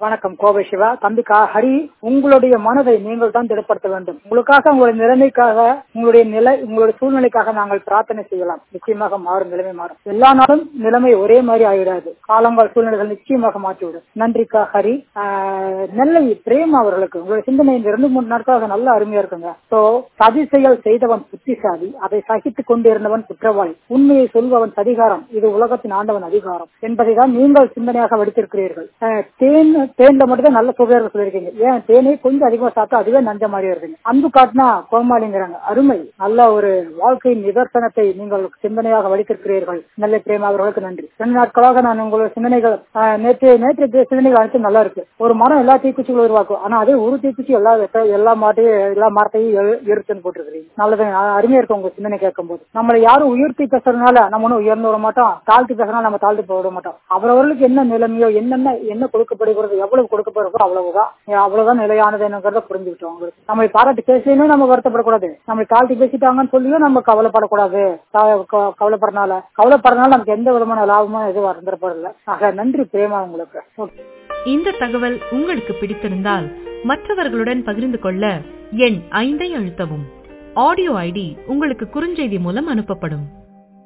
வணக்கம் கோவை சிவா. தம்பி ஹரி, உங்களுடைய மனதை நீங்கள் தான் திடப்படுத்த வேண்டும். உங்களுக்காக, உங்களுடைய நிலைமைக்காக, உங்களுடைய சூழ்நிலைக்காக நாங்கள் பிரார்த்தனை செய்யலாம். நிச்சயமாக மாறும், நிலைமை மாறும். எல்லா நாளும் நிலைமை ஒரே மாதிரி ஆகிடாது. காலங்கள் சூழ்நிலைகள் நிச்சயமாக மாற்றிவிடும். நன்றிக்கா ஹரி. நெல்லை பிரேமா அவர்களுக்கு உங்களுடைய சிந்தனை இந்த 2-3 நாட்களாக நல்ல அருமையா இருக்குங்க. சதி செயல் செய்தவன் புத்திசாலி, அதை சகித்துக் கொண்டிருந்தவன் குற்றவாளி, உண்மையை சொல்பவன் சதிகாரம், இது உலகத்தின் ஆண்டவன் அதிகாரம் என்பதை தான் நீங்கள் சிந்தனையாக வடித்திருக்கிறீர்கள். தேன்ல மட்டும் நல்ல சுவையாக சொல்லியிருக்கீங்க. ஏன் தேனே கொஞ்சம் அதிகமா சாப்பிட்டா அதுவே நஞ்ச மாதிரி இருக்குங்க. அன்பு காட்டினா கோமாளிங்கிறாங்க. அருமை. நல்ல ஒரு வாழ்க்கையின் நிதர்சனத்தை நீங்கள் சிந்தனையாக வடித்திருக்கிறீர்கள். நெல்லை பிரேமா அவர்களுக்கு நன்றி. 2 நாட்களாக நான் உங்களுடைய சிந்தனைகள் நேற்று சிந்தனைகள் அனைத்தும் நல்லா இருக்கு. ஒரு மரம் எல்லா தீக்குச்சிகளும் உருவாக்கும், ஆனா அதே ஒரு தீக்குச்சி எல்லா மரத்தையும் இருத்துன்னு போட்டிருக்கிறீங்க. நல்லது, அருமையா இருக்கும் உங்க சிந்தனை கேட்கும் போது. நம்மளை யாரும் உயர்த்தி பேசுறதுனால நம்ம ஒன்னும் உயர்ந்து விட மாட்டோம், தாழ்த்தி பேசுறதுனால நம்ம தாழ்த்து போட மாட்டோம். அவரவர்களுக்கு என்ன நிலைமையோ, என்ன கொடுக்கப்படுகிறது, எவ்வளவு கொடுக்கப்படுறதோ அவ்வளவுதான் நிலையானதுங்கிறத புரிஞ்சுக்கிட்டோம். நம்மளை பாராட்டி பேசணும், நம்ம வருத்தப்படக்கூடாது. நம்மளை தாழ்த்தி பேசிட்டாங்கன்னு சொல்லியும் நம்ம கவலைப்படக்கூடாது. கவலைப்படுறதுனால நமக்கு எந்த விதமான லாபமும் எதுவும் வந்துடப்படல. ஆக நன்றி பிரேமா உங்களுக்கு. இந்த தகவல் உங்களுக்கு பிடித்திருந்தால் மற்றவர்களுடன் பகிர்ந்து கொள்ள எண் 5 அழுத்தவும். ஆடியோ ஐடி உங்களுக்கு குறுஞ்செய்தி மூலம் அனுப்பப்படும்.